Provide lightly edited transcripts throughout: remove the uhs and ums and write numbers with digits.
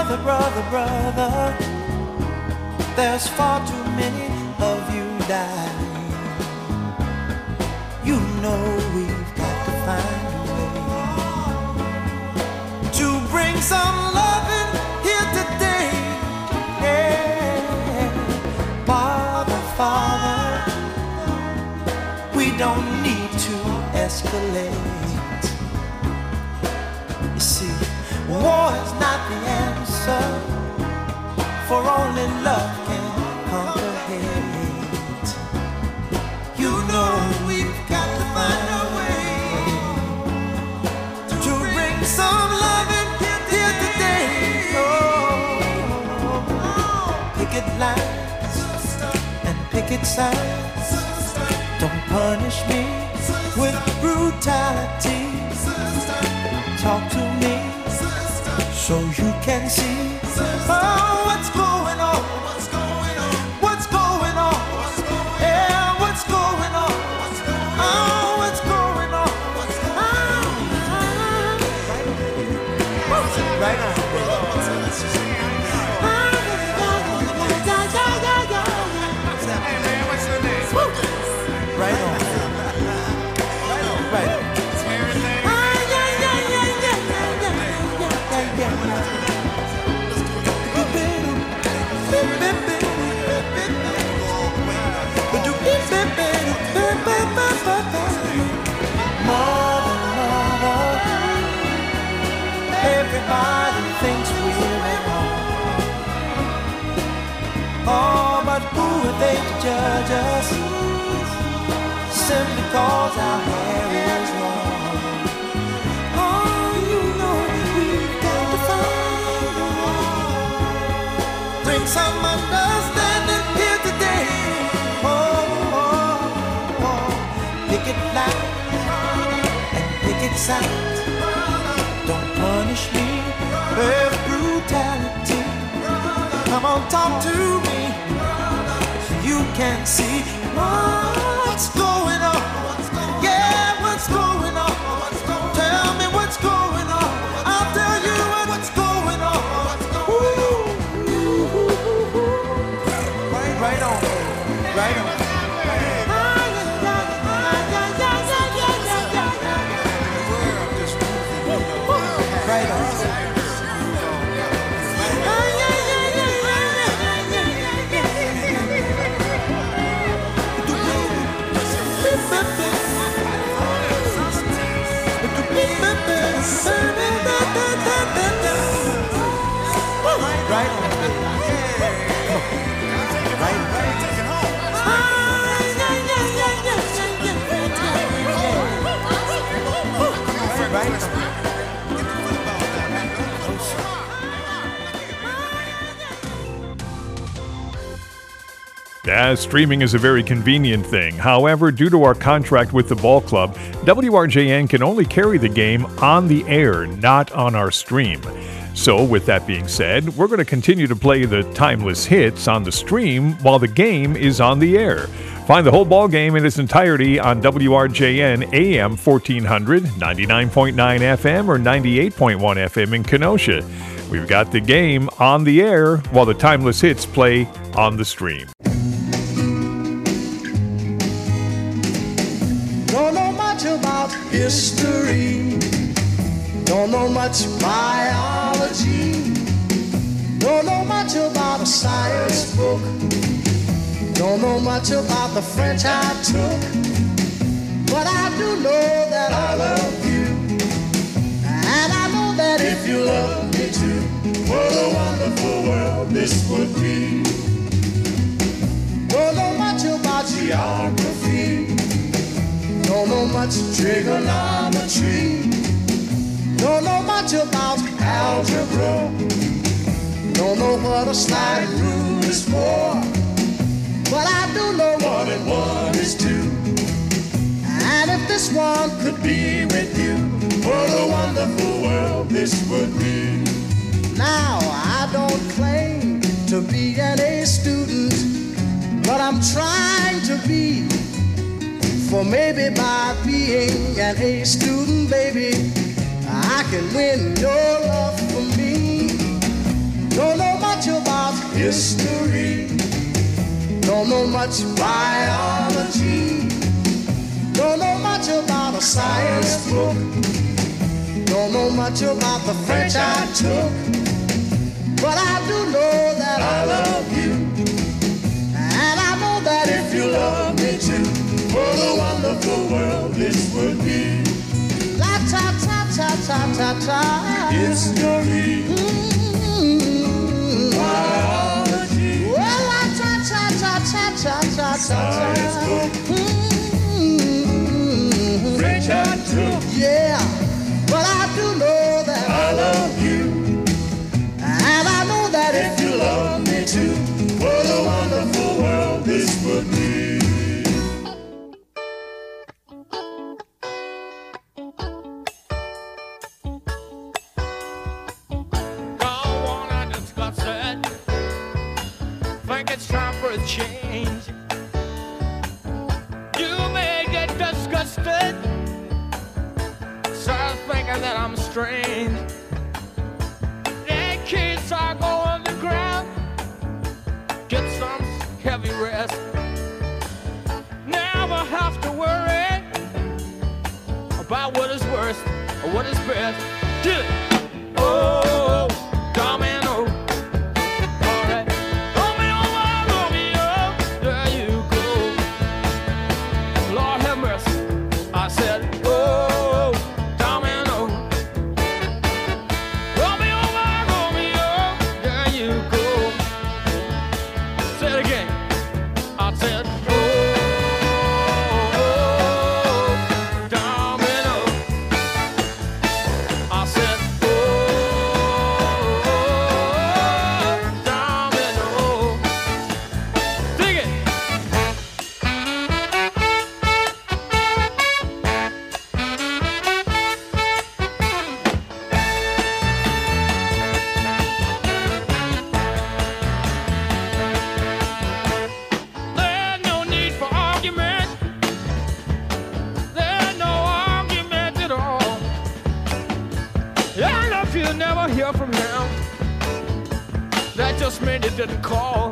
Brother, brother, brother, there's far too many of you dying. You know we've got to find a way to bring some loving here today. Yeah. Father, Father, we don't need to escalate. You see, war is not the answer, for only love can conquer hate. You know we've got to find a way to bring some love in here today. Oh, picket lines and picket signs don't punish me with brutality. Talk to me so you can see what's going on. What's going on? Yeah, what's going on? Oh, what's going on? Right on. Hey man, what's your name? Right on. Right on. Everybody thinks we're at home. Oh, but who are they to judge us? Simply cause our hair is long. Oh, you know we've got to find a way. Bring some understanding here today. Picket lines and picket signs don't punish me with brutality. Come on, talk to me so you can see what's going on. Yeah, what's going on? Tell me what's going on. I'll tell you what's going on. Right on, right on. Right on. Right on. Streaming is a very convenient thing. However, due to our contract with the ball club, WRJN can only carry the game on the air, not on our stream. So, with that being said, we're going to continue to play the timeless hits on the stream while the game is on the air. Find the whole ball game in its entirety on WRJN AM 1400, 99.9 FM, or 98.1 FM in Kenosha. We've got the game on the air while the timeless hits play on the stream. Don't know much about history. Don't know much biology. Don't know much about a science book. Don't know much about the French I took. But I do know that I love you. And I know that if you love me too, what a wonderful world this would be. Don't know much about geography. Don't know much trigonometry. Don't know much about algebra. Don't know what a slide rule is for. But I do know 1 and 1 is 2. And if this one could be with you, what a wonderful world this would be. Now, I don't claim to be an A student, but I'm trying to be. For maybe by being an A student, baby, I can win your love for me. history. Don't know much biology. Don't know much about a science book. Don't know much about the French I took. But I do know that I love you. And I know that if you love me too, what a wonderful world this would be. La ta ta ta ta ta ta. History. Biology. Well, la ta ta ta ta ta ta ta. Science book. French I took. Yeah. But I do know that I love you. And I know that if you love me too, what a wonderful world this would be. Don't wanna discuss it. Think it's time for a change. You may get disgusted. Start thinking that I'm strange. The kids are going underground. Get some heavy rest. Never have to worry about what is worst or what is best. Do it. Oh, domino. All right. Romeo, Romeo, there you go. Lord have mercy. I said, oh, domino. Romeo, Romeo, there you go. Say it again. I said, oh, domino. I said, oh, domino. Dig it. There's no need for argument. There's no argument at all. And if you never hear from him, that just means he didn't call.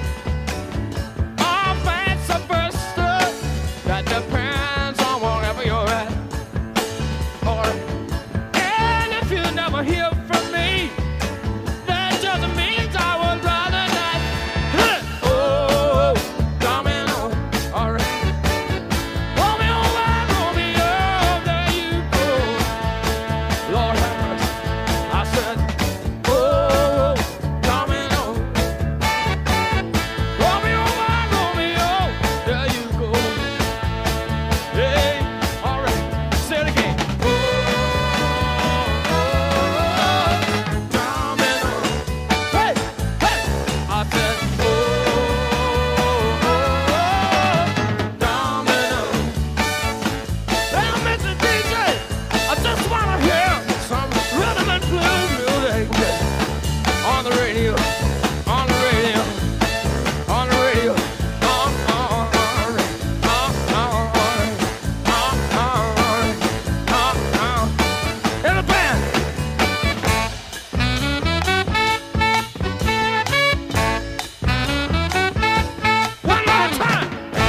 All vice versa, that depends on wherever you're at. Alright. And if you never hear from me, that just means I would rather not. Oh, domino. Alright. Romeo, Romeo, there you go. Lord have mercy. I said, oh, domino. Romeo, Romeo, there you go. Hey, all right, say it again. Oh, domino. Hey, hey. I said, oh, domino. Hey, Mr. DJ, I just wanna hear some rhythm and blues music on the radio, on the radio, on the radio. In the band. One more time.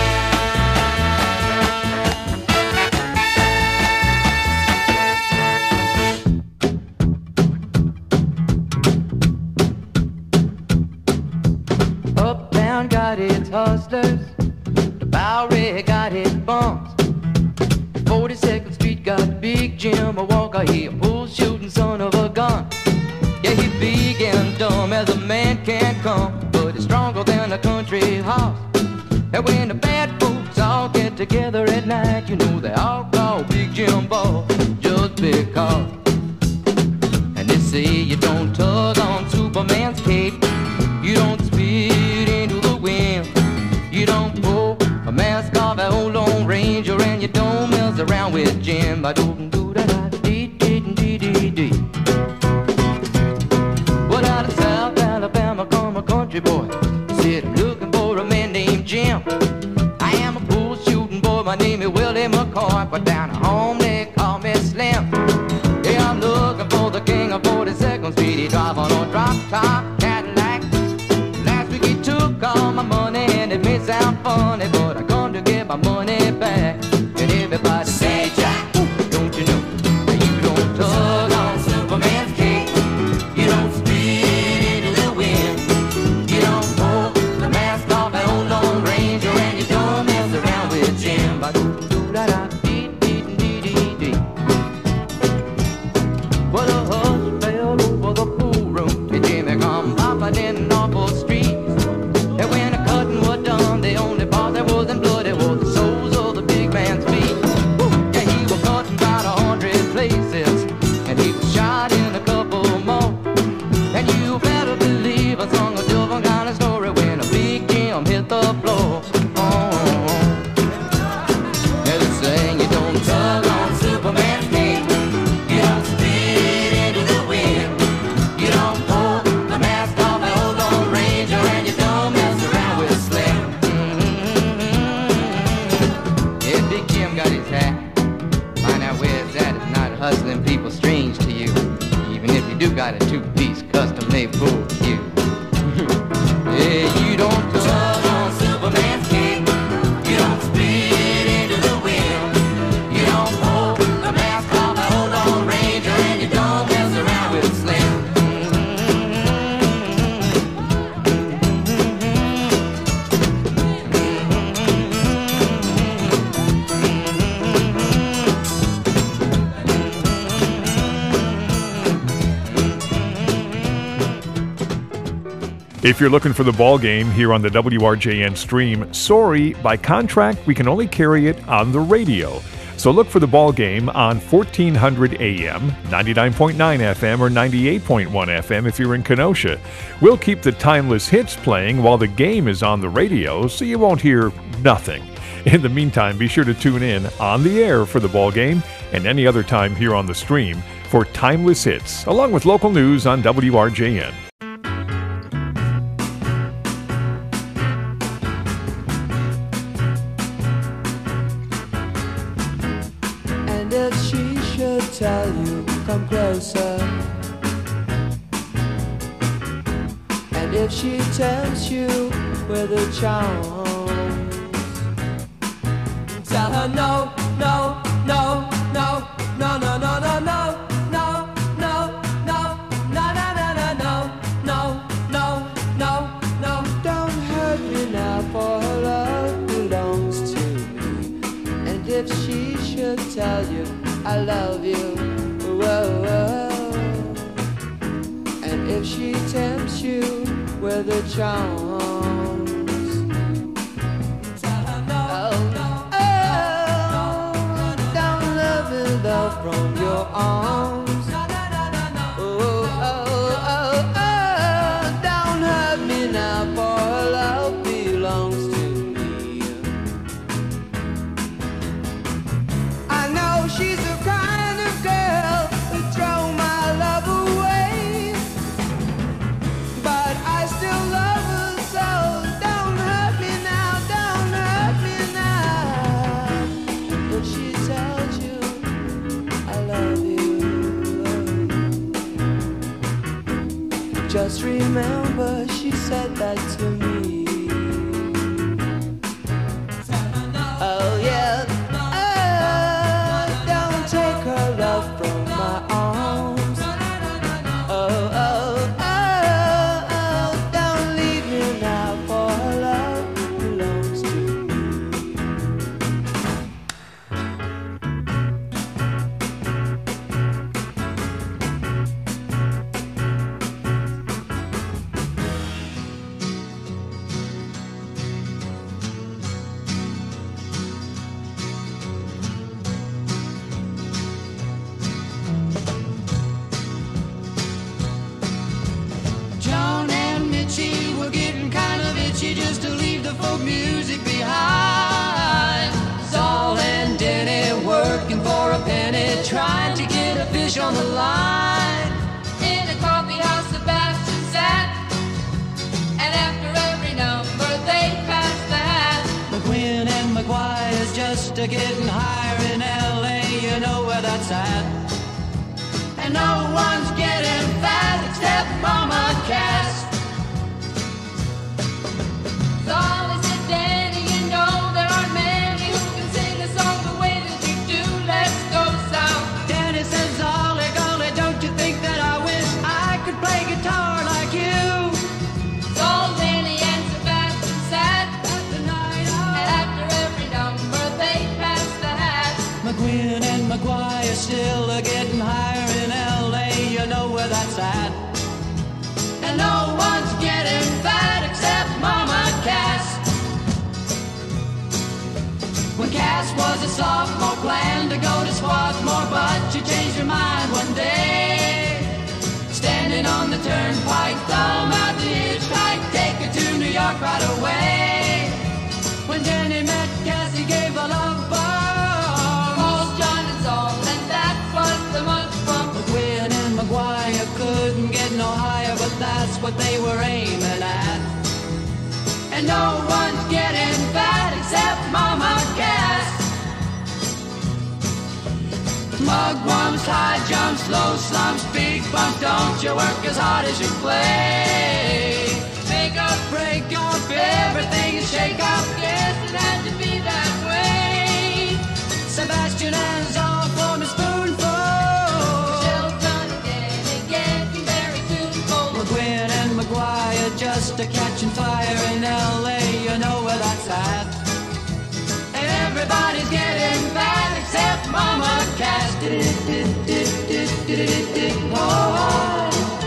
Uptown got its hustlers, the Bowery got its bums. 42nd Street got Big Jim, a Walker, he a bull shooting son of a gun. Yeah, he big and dumb as a man can come, but he's stronger than a country horse. And when the bad folks all get together at night, you know they all call Big Jim Boss, just because. And they say you don't tug on Superman's cape, you don't spit into the wind, you don't pull a mask off an old Lone Ranger, and you don't mess around with Jim. I don't do that. Well, out of South Alabama come a country boy, said I'm looking for a man named Jim. I am a bull shooting boy, my name is Willie McCoy, but down at home they call me Slim. Yeah, I'm looking for the king of 42nd Street. He drive on a drop top Cadillac, hard in an awful street. And when the cutting was done, the only part that wasn't bloody was the soles of the big man's feet. Yeah, he was cut in about 100 places, and he was shot in a couple more. And you better believe I sung a different kind of story when a big Jim hit the floor. Yeah, they saying you don't tug on Superman's cape, you don't spit into the wind, you don't pull the mask off and hold on Ranger, and you don't mess around with Slim. Yeah, Big Jim got his hat. Find out where it's at. It's not hustling people strange to you, even if you do got a two-piece custom-made for you. Yeah, you don't tug on Superman's cape, you don't spit into the wind, you don't pull the mask off and hold on Ranger, and you don't mess around with Slim. If you're looking for the ball game here on the WRJN stream, sorry, by contract, we can only carry it on the radio. So look for the ball game on 1400 AM, 99.9 FM, or 98.1 FM if you're in Kenosha. We'll keep the timeless hits playing while the game is on the radio, so you won't hear nothing. In the meantime, be sure to tune in on the air for the ball game and any other time here on the stream for timeless hits, along with local news on WRJN. And if she should tell you, come closer. And if she tempts you with her charms, tell her no, no, no, no, no, no, no, no, no, no, no, no, no, no, no, no, no, no. Don't hurt me now, for her love belongs to me. And if she should tell you I love you, whoa, whoa. And if she tempts you with her charms, tell her no, no, don't let me love from your arms. Don't hurt me now, for her love belongs to me. I know she's the kind of girl who throw my love away, but I still love her, so don't hurt me now, don't hurt me now. If she tells you I love you, just remember she said that to me. Oh yeah, don't take her love from my arms. Oh, oh, oh, don't leave me now, for her love belongs to me. John and Mitchie were getting kind of itchy just to leave the folk music behind. Saul and Denny working for a penny, trying to get a fish on the line. In a coffee house, Sebastian sat, and after every number they passed the hat. McQueen and McGuire's just a getting higher in LA, you know where that's at. And no one's getting fat except Mama Cass. Solly said, Danny, you know there aren't many who can sing a song the way that you do. Let's go south. Danny says, Solly, golly, don't you think that I wish I could play guitar like you? So Danny and Sebastian sat at the night out, and after every number they passed the hat. McQueen and McGuire still are getting higher in LA, you know as a sophomore, planned to go to Swarthmore, but you changed your mind one day. Standing on the turnpike, thumb out the hitchhike, take her to New York right away. When Jenny met Cassie, gave a love bomb. Called John and Saul, and that was the month from McQueen and McGuire couldn't get no higher, but that's what they were aiming at. And no one's getting fat except Mama Cass. Mugwumps, high jumps, low slumps, big bumps, don't you work as hard as you play. Make up, break off, everything is shake up, yes, it had to be that way. Sebastian has all for me spoonful. Shelton and getting very tuneful. McGuinn and McGuire just a catching fire in L.A., you know where that's at. And everybody's getting fat except Mama Cass. Oh.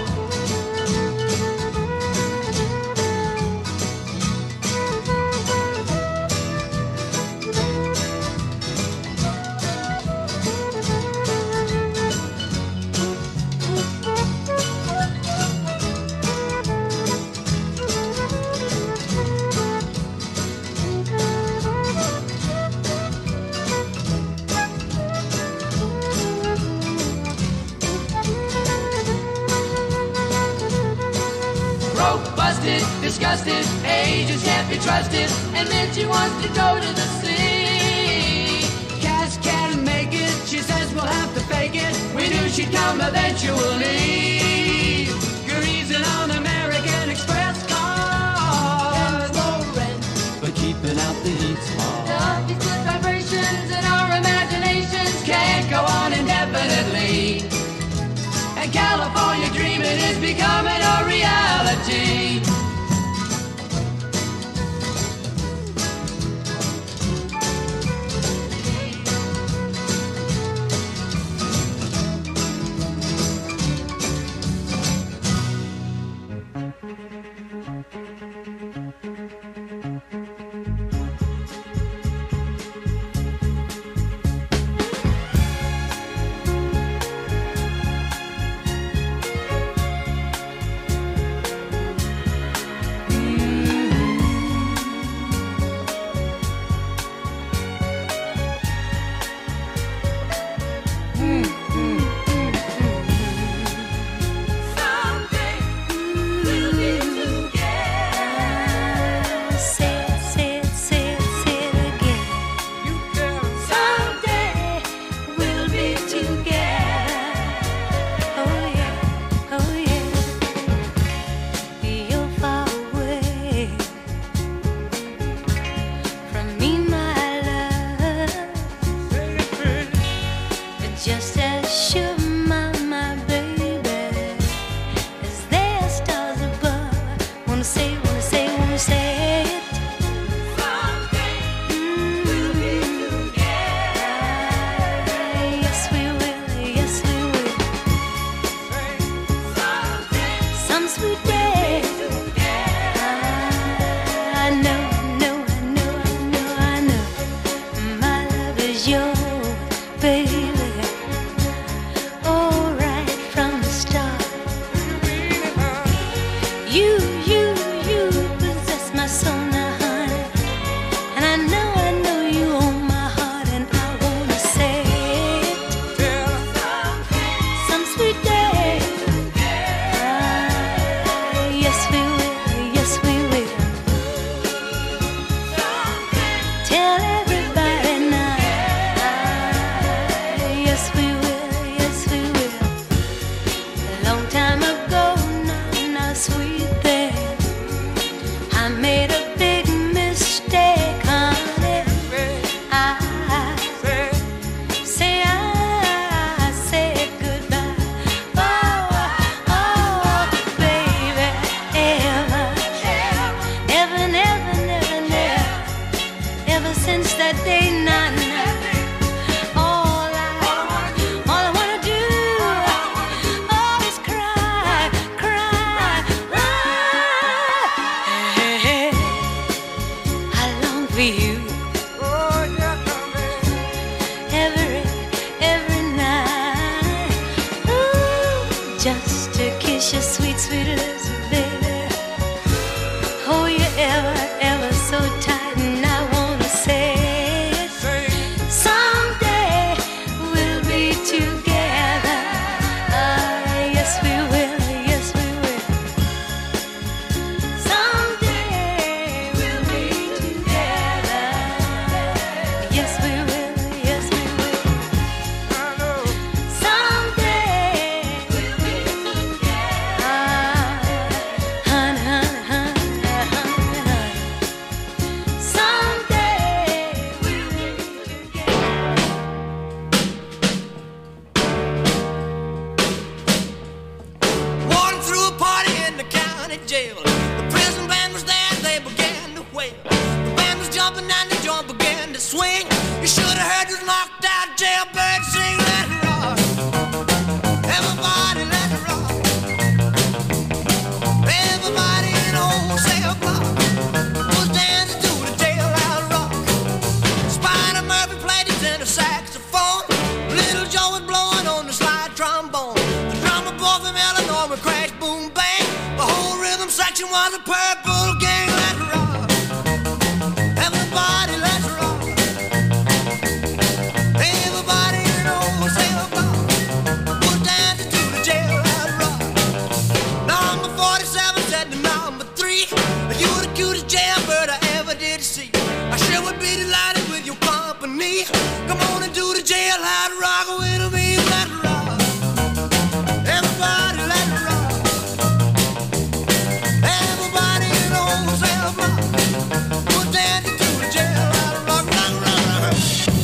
Disgusted, agents can't be trusted, and then she wants to go to the sea. Cass can't make it, she says we'll have to fake it. We knew she'd come eventually. Greasing on American Express cars, low rent, but keeping out the heat's hard. These good vibrations in our imaginations can't go on indefinitely. And California dreaming is becoming a reality. Long time ago, now, sweet thing, I made a big jail. The prison band was there, they began to wail. The band was jumping and the joint began to swing. You should have heard this knocked out jailbird sing. Let it rock, everybody let it rock. Everybody in the whole cell block was dancing to the jailhouse rock. Spider Murphy played his tenor saxophone. Little Joe was blowing on the slide trombone. The drummer boy from Illinois would crash, boom, bang. The whole rhythm section was a purple gang. Let's rock, everybody, let's rock. Everybody in the whole cell block was dancing to the jailhouse rock. Number 47 said to number 3, you were the cutest jailbird I ever did see. I sure would be delighted with your company. Come on and do the jailhouse rock with me. Let's rock, everybody, let's rock. Everybody in the whole cell block was dancing to the jailhouse rock, rock, rock, rock.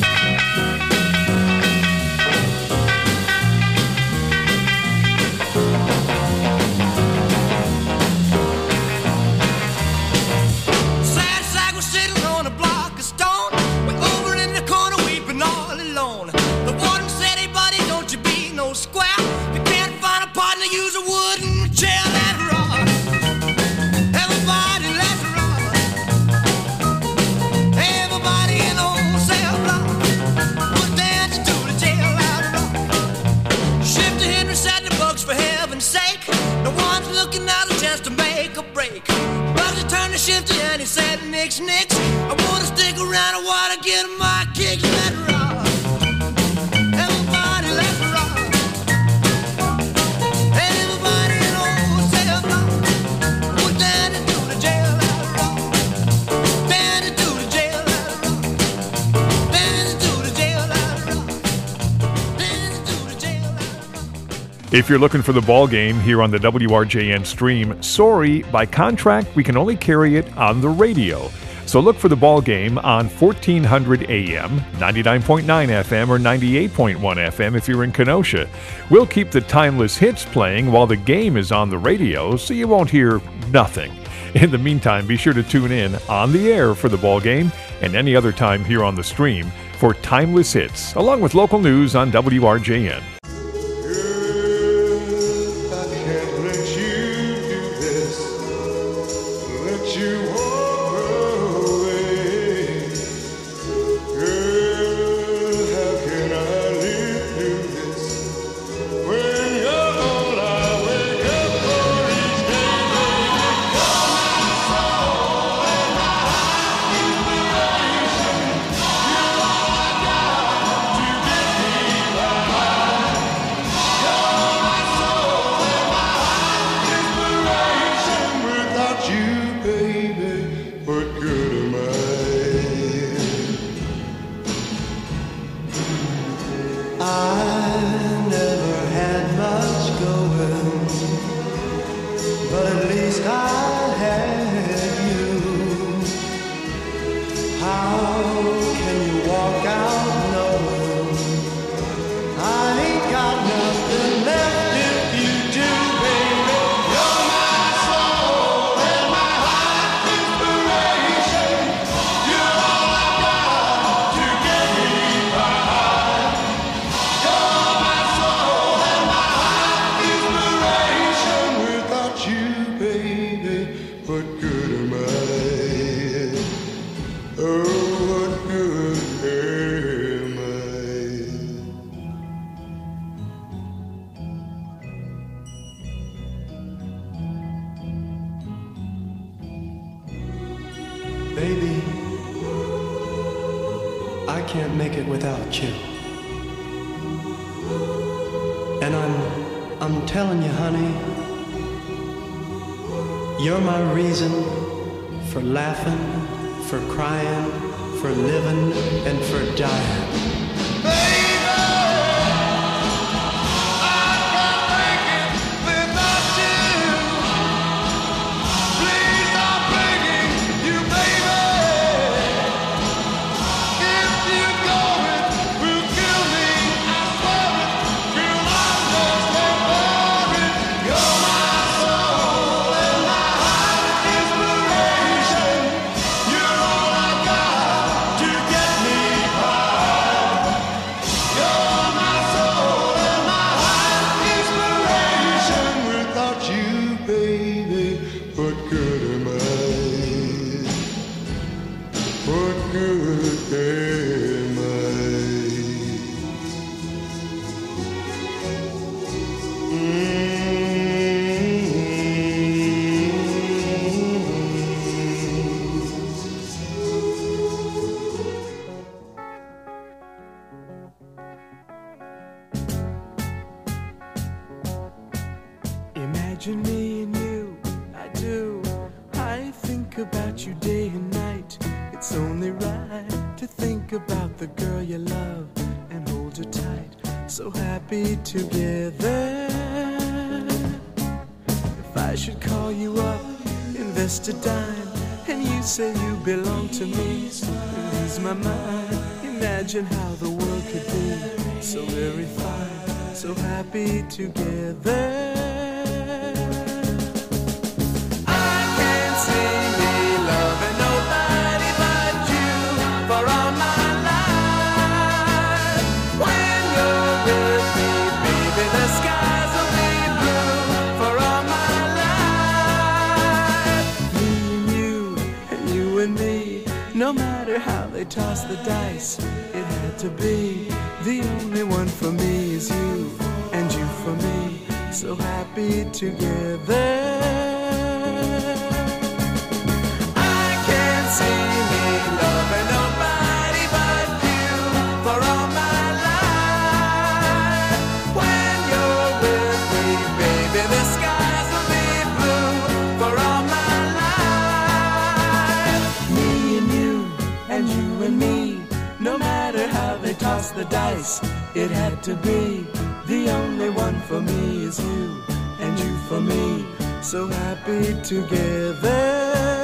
Sad sack was sitting on a block of stone, way over in the corner weeping all alone. The warden said, hey buddy, don't you be no square. You can't find a partner, use a wooden chair. Let's rock, everybody, let's rock. Everybody in the whole cell block was dancing to the jailhouse rock. Shifter Henry said the books for heaven's sake. No one's looking out a chance to make a break. Bugsy turned to Shifter and he said, nix, nix. I wanna stick around, I wanna get my kicks. Let's rock, everybody, let's rock. Everybody in the whole cell block was dancing to the jailhouse rock. Dancing to the jailhouse rock. Dancing to the jailhouse rock. Dancing to the jailhouse rock. If you're looking for the ball game here on the WRJN stream, sorry, by contract, we can only carry it on the radio. So look for the ball game on 1400 AM, 99.9 FM, or 98.1 FM if you're in Kenosha. We'll keep the timeless hits playing while the game is on the radio, so you won't hear nothing. In the meantime, be sure to tune in on the air for the ball game and any other time here on the stream for timeless hits, along with local news on WRJN. I can't let you do this, let you walk away. Girl, how can I live through this when you're all I wake up for each day, baby? You're my soul and my inspiration. You're all I got to get me by. You're my soul and my inspiration. Without you, baby, what good am I? I never had much going, but at least I had you. How can you walk out knowing I ain't got nothing left if you do, baby? You're my soul and my heart inspiration. You're all I got to get me by. You're my soul and my heart inspiration. Without you, baby, what good am I? Oh, what good am I? Baby, I can't make it without you. And I'm telling you, honey, you're my reason for laughing, for crying, for living, and for dying. You're my soul and my What good am I? What good am I? Imagine me and you, I do. I think about you day and night. It's only right to think about the girl you love and hold her tight. So happy together. If I should call you up, invest a dime, and you say you belong to me, lose my mind. Imagine how the world could be so very fine, so happy together. No matter how they toss the dice, it had to be. The only one for me is you, and you for me, so happy together. I can't see me loving nobody but you for all my life. When you're with me, baby, the skies will be blue for all my life. Me and you, and you and me, no matter how they toss the dice, it had to be. The only one for me is you, and you for me, so happy together.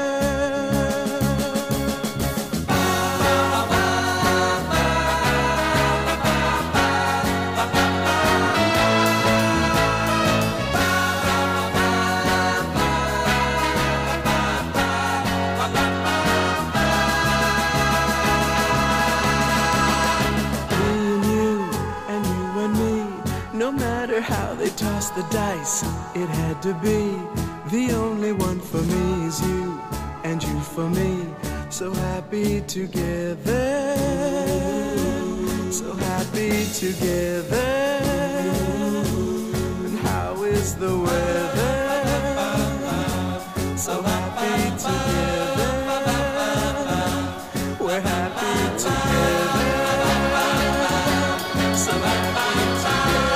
No matter how they toss the dice, it had to be. The only one for me is you, and you for me, so happy together. So happy together. And how is the weather? So happy together. We're happy together. So happy together.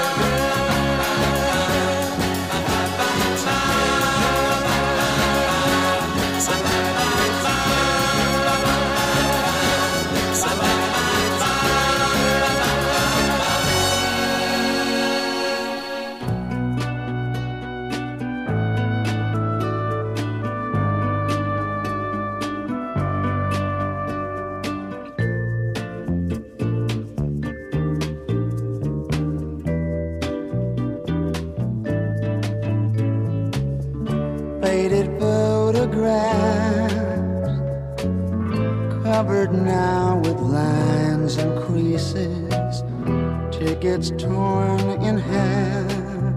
Faded photographs, covered now with lines and creases, tickets torn in half,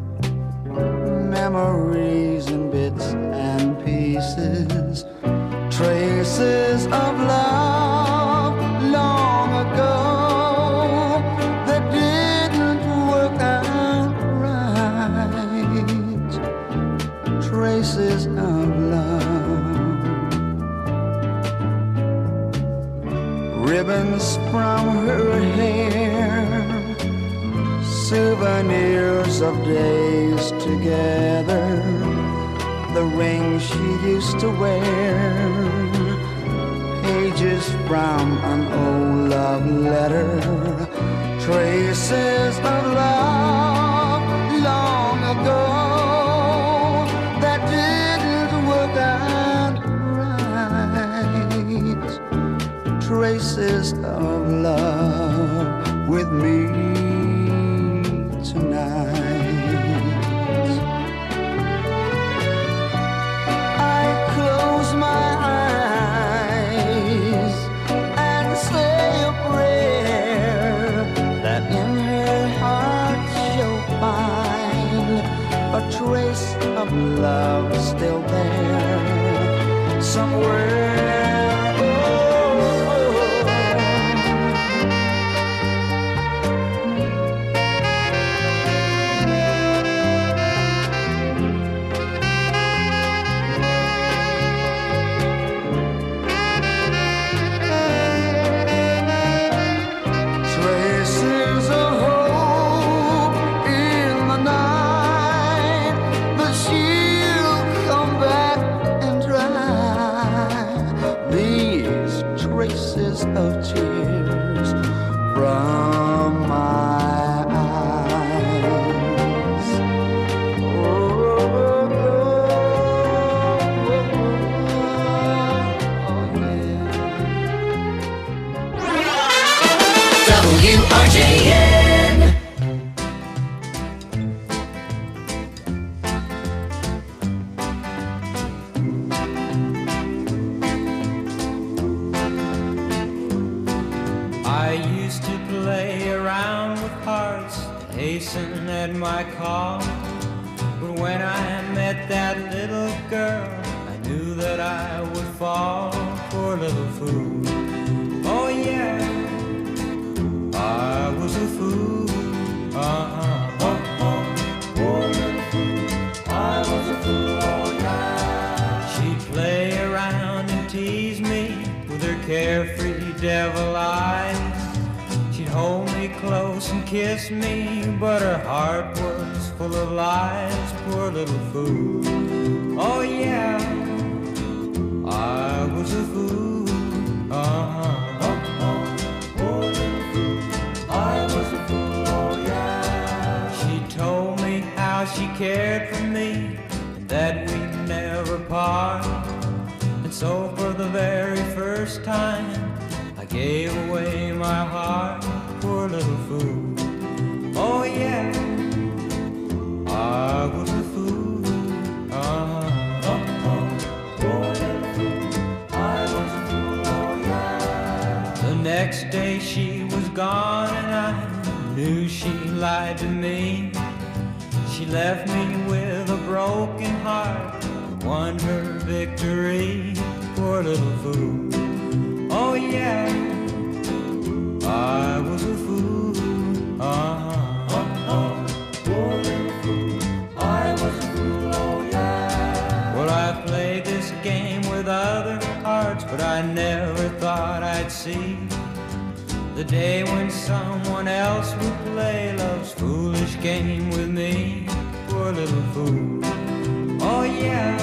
memories in bits and pieces, traces of love long ago that didn't work out right. Traces of love, ribbons from her hair, souvenirs of days together, the ring she used to wear, pages from an old love letter, traces of love long ago that didn't work out right. Traces of love with me tonight. I close my eyes and say a prayer that in her heart she'll find a trace of love is still there somewhere. Oh. Traces of hope in the night, but she'll come back and dry these traces of tears from my eyes. WRJN. I used to play around with hearts, hasten at my call. But when I met that little girl, I knew that I would fall. Poor little fool. Oh yeah, I was a fool. Poor little fool. I was a fool. Oh yeah. She'd play around and tease me with her carefree devil eyes. She'd hold me close and kiss me, but her heart was full of lies. Poor little fool. Oh yeah, I was a fool. Poor little fool. I was a fool. Oh yeah. She told me how she cared for me and that we'd never part. And so for the very first time I gave away my heart. Poor little fool. Oh yeah, I was a fool. Poor little fool. I was a fool. Oh yeah. The next day she was gone and I knew she lied to me. She left me with a broken heart, won her victory. Poor little fool. Oh yeah, I was a fool. Poor little fool. I was a fool. Oh yeah. Well, I played this game with other hearts, but I never thought I'd see the day when someone else would play love's foolish game with me. Poor little fool. Oh yeah,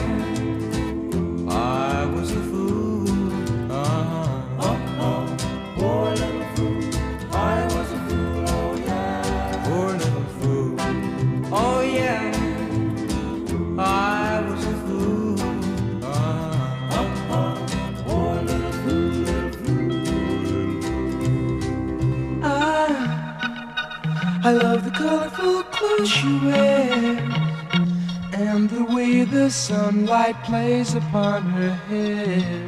I was a fool. Poor little fool. I was a fool. Oh yeah. Poor little fool. Oh yeah, I was a fool. Poor little fool, little fool. I love the colorful clothes she wears and the way the sunlight plays upon her hair.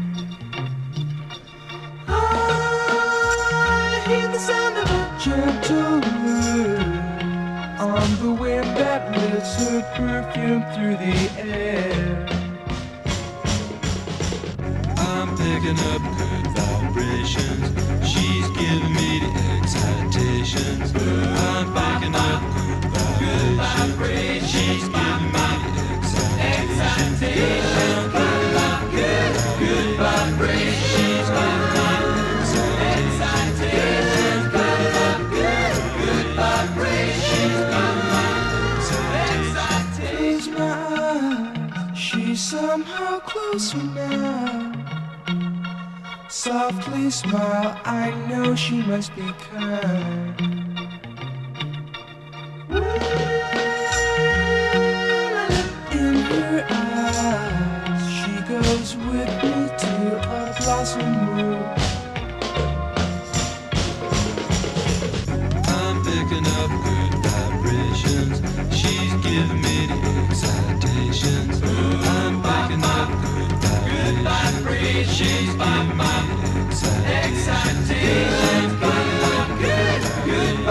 I hear the sound of a gentle wind on the wind that lifts her perfume through the air. I'm picking up good vibrations. She's giving me the excitations. I'm picking up good vibrations. She's giving me the excitations. Good vibrations. She's giving me the excitations. Good vibrations. She's giving me the excitations. Close my eyes, she's somehow closer now. Softly smile, I know she must be kind. In her eyes, she goes with me to a blossom room. I'm picking up good vibrations. She's giving me the excitations. I'm picking up good vibrations. She's giving me the excitations. Good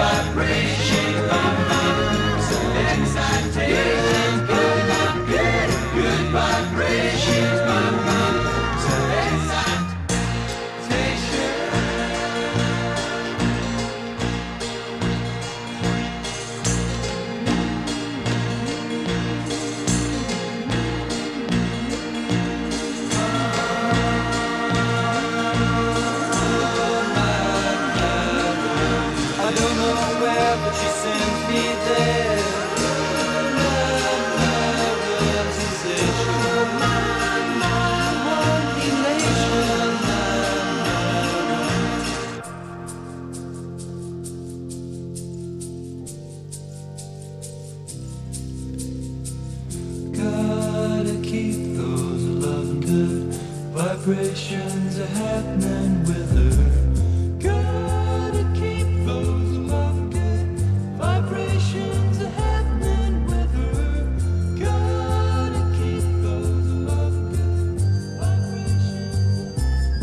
Vibrations are happening with her. Gotta keep those love good. Vibrations are happening with her. Gotta keep those love good. Vibrations.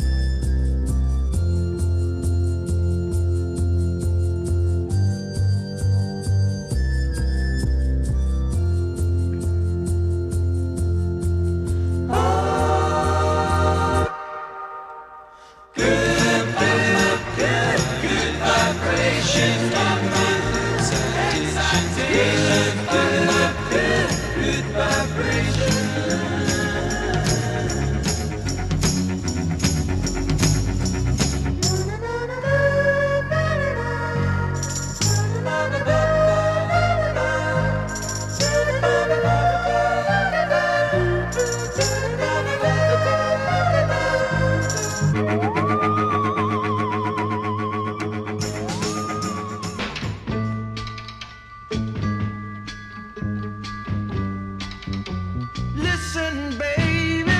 Listen, baby,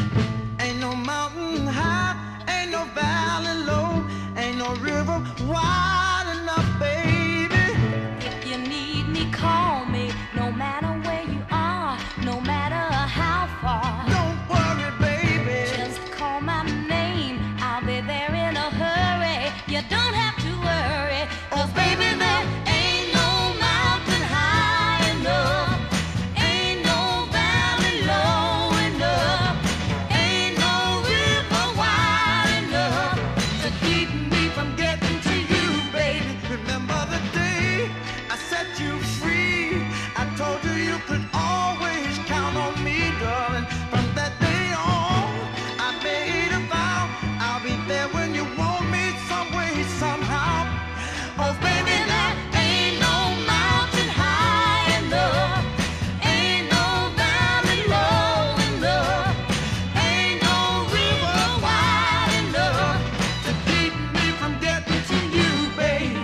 ain't no mountain high, ain't no valley low, ain't no river wide enough, baby. If you need me, call me, no matter where you are, no matter how far. Don't worry, baby, just call my name, I'll be there in a hurry. You don't have to worry, 'cause baby, there ain't no mountain high enough, ain't no valley low enough, ain't no river wide enough to keep me from getting to you, baby. remember the day I set you free. I told you you could always count on me, darling. From that day on, I made a vow I'll be there when you want me, some way, somehow. Oh, baby, There ain't no mountain high enough, ain't no valley low enough, ain't no river wide enough to keep me from getting to you, baby.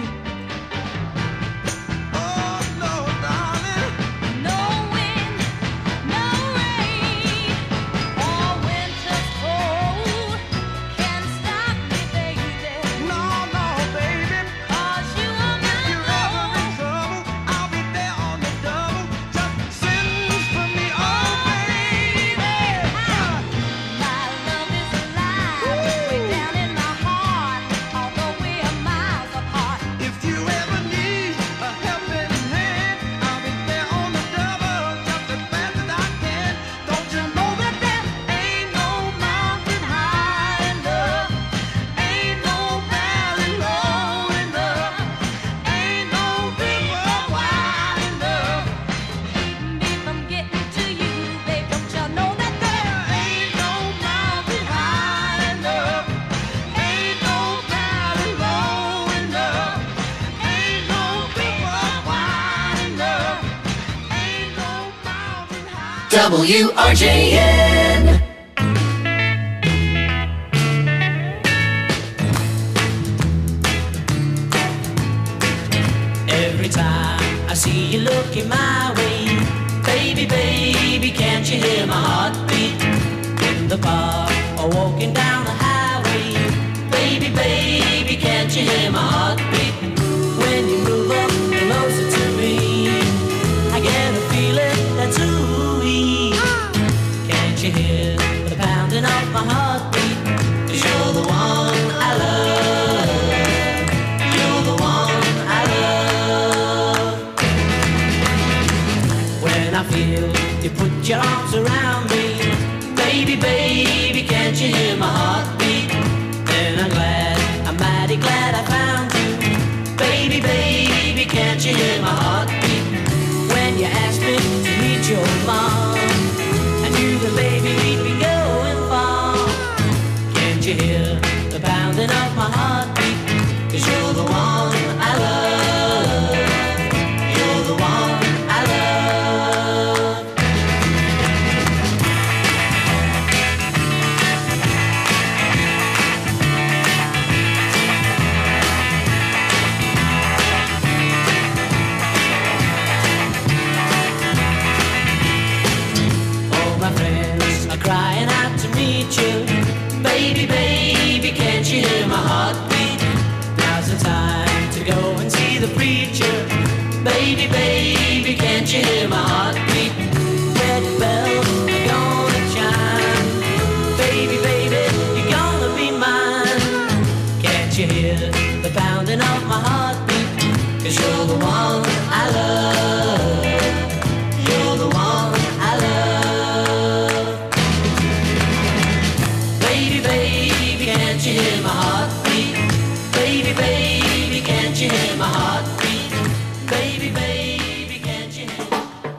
Oh, no, darling. no wind, no rain, or winter's cold can stop me, baby. No, no, baby. 'Cause you are If my you're ever in love. trouble, I'll be there on the double. Just send for me, oh, baby. My love is alive, way down in my heart, although we are miles apart. If you ever need a helping hand, I'll be there on the double, just as fast as I can. Don't you know that there ain't no mountain high enough, ain't no valley low enough, ain't no river wide enough Keep me from getting to you, babe. Don't you know that there ain't no mountain high enough, ain't no valley low enough, ain't no river wide enough, ain't no mountain high. WRJN. Every time I see you looking my way, baby, baby, can't you hear my heartbeat? In the park or walking down the highway, baby, baby, can't you hear my heartbeat? When you move up closer to me, I get a feeling that's ooh-wee. Can't you hear the pounding of my heartbeat? 'Cause you're the one I love. You're the one I love. When I feel you put put your arms around me. Baby, baby, can't you hear my heartbeat? And I'm mighty glad I found you. Baby, baby, can't you hear my heartbeat? When you asked me to meet your mom, I knew that baby we'd be going far. Can't you hear the pounding of my heartbeat? 'Cause you're the one I love. You're the one I love. All my friends are crying out to meet you. Baby, baby, can't you hear my heartbeat? Now's the time to go and see the preacher. Baby, baby, can't you hear my heartbeat? Wedding bells are gonna chime. Baby, baby, you're gonna be mine. Can't you hear the pounding of my heartbeat? 'Cause you're the one I love. You're the one I love. Baby, baby, can't you hear my heartbeat? Baby, baby, can't you hear my heartbeat? Baby, baby, can't you hear?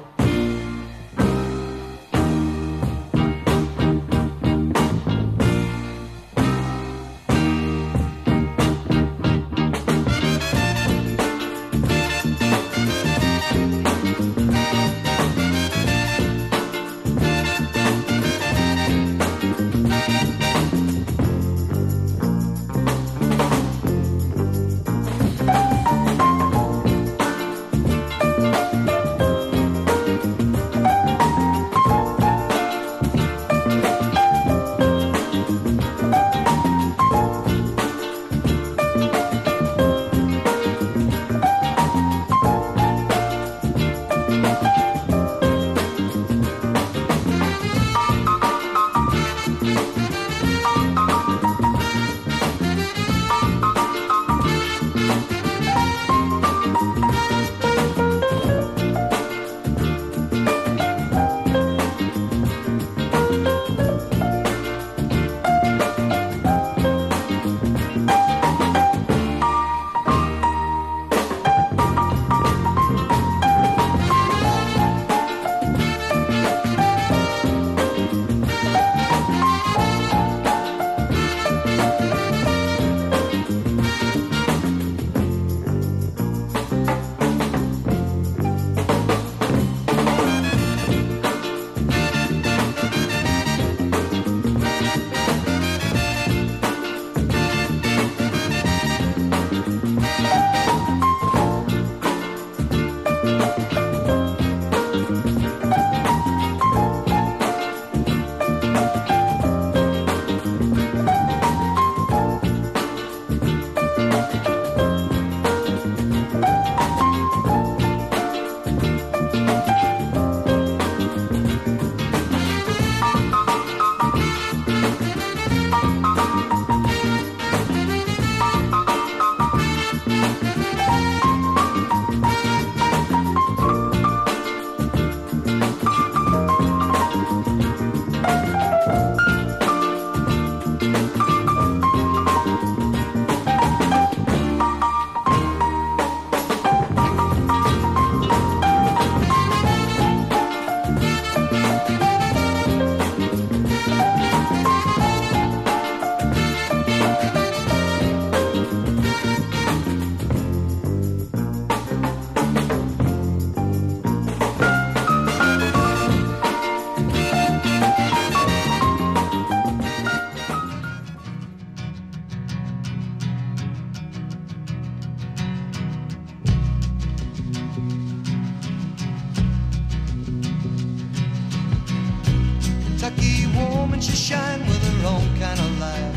woman, she shine with her own kind of light.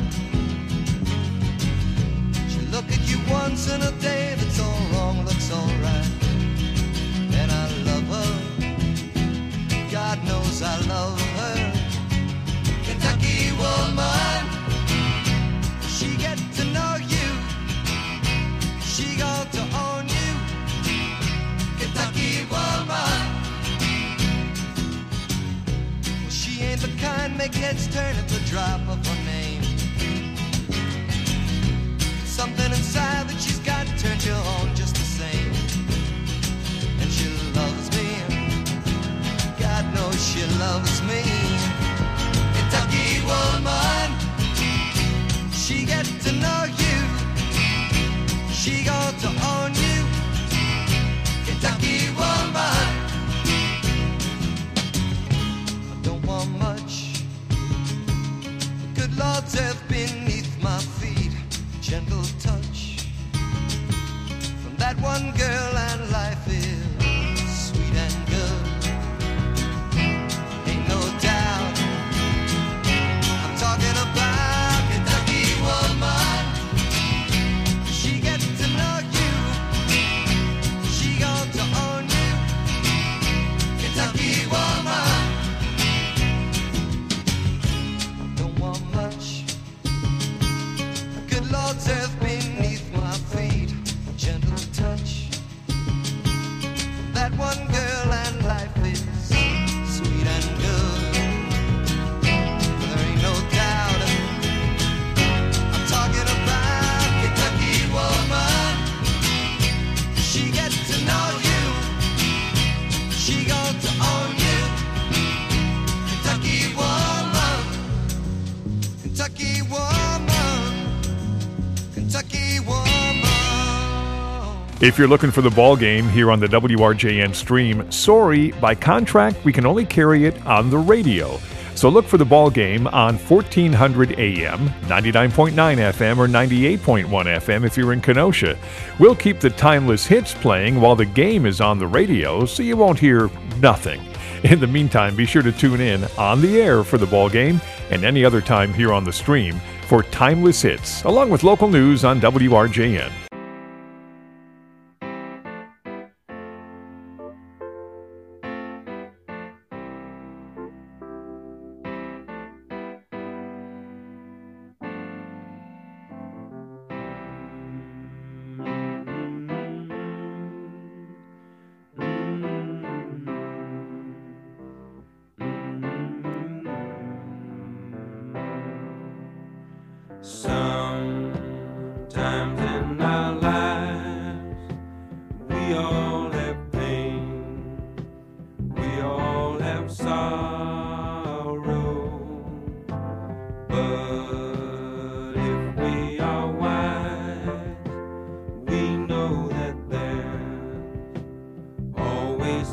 She look at you once in a day, that's all wrong, looks all right. And I love her, God knows I love her. Kentucky woman, she get to know you, she got to own you. Kentucky woman, She ain't the kind make heads turn at the drop of her name. Something inside that she's got turned you on just the same. And she loves me, God knows she loves me. Kentucky woman, she get to know you, she got to own you. Kentucky woman, I don't want much. The good Lord's earth beneath my feet, gentle touch from that one girl, and life is sweet and good. Ain't no doubt I'm talking about Kentucky woman. She gets to know you, she got to own you. Kentucky woman, don't want much. Good Lord's earth beneath my feet, gentle touch. That one girl, and life is sweet and good. There ain't no doubt I'm talking about Kentucky woman. She gets to know you, she got to own you. Kentucky woman, Kentucky woman, Kentucky woman. If you're looking for the ball game here on the WRJN stream, sorry, by contract, we can only carry it on the radio. So look for the ball game on 1400 AM, 99.9 FM, or 98.1 FM if you're in Kenosha. We'll keep the timeless hits playing while the game is on the radio, so you won't hear nothing. In the meantime, be sure to tune in on the air for the ball game and any other time here on the stream for timeless hits, along with local news on WRJN. Sometimes in our lives, we all have pain, we all have sorrow. But if we are wise, we know that there's always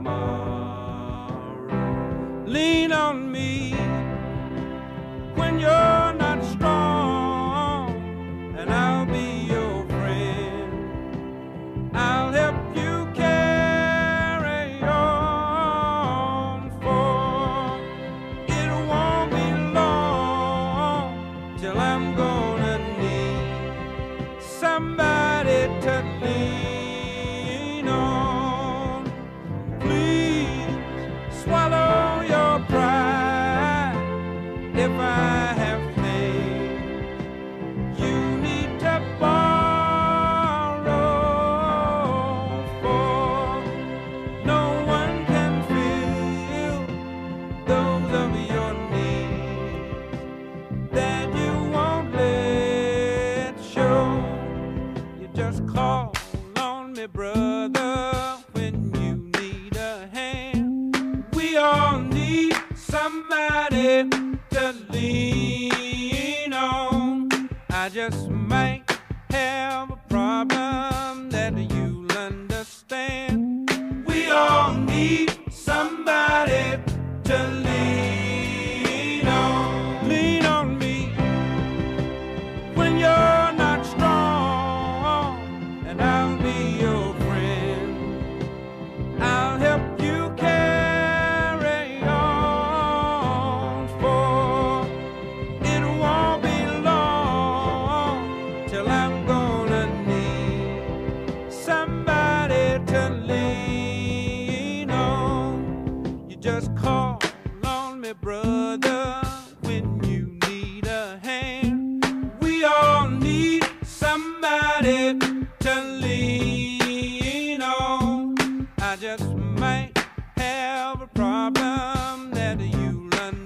tomorrow. Lean on me when you're not strong, and I'll be your friend. I'll help you carry on, for it won't be long till I'm gonna need somebody to lean on. Please swallow your pride if I have faith. You need to borrow, for no one can fill those of your needs that you won't let show. You just call on me, brother, when you need a hand. We all need somebody to lean on. I just might have a problem that you'll understand. We all need somebody to lean on. Lean on me when you're not strong, and I'll be your friend. I'll help you carry on, for it won't be long till I'm gonna need somebody to lean on. You just call on me, brother, when you need a hand. We all need somebody to lean on. I just might have a problem that you'll understand.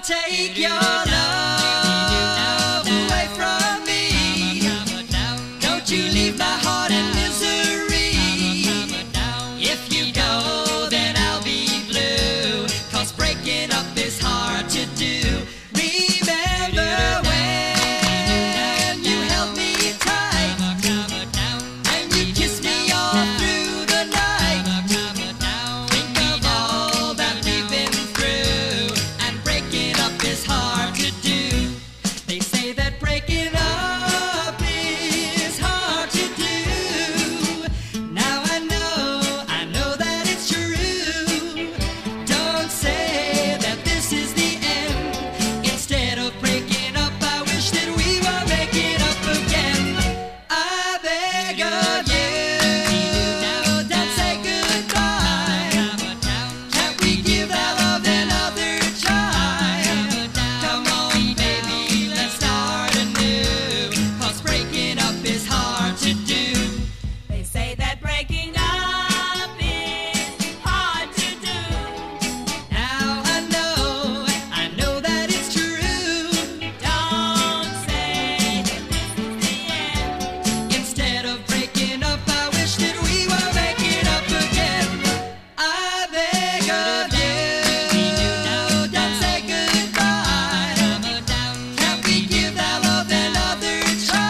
take your love.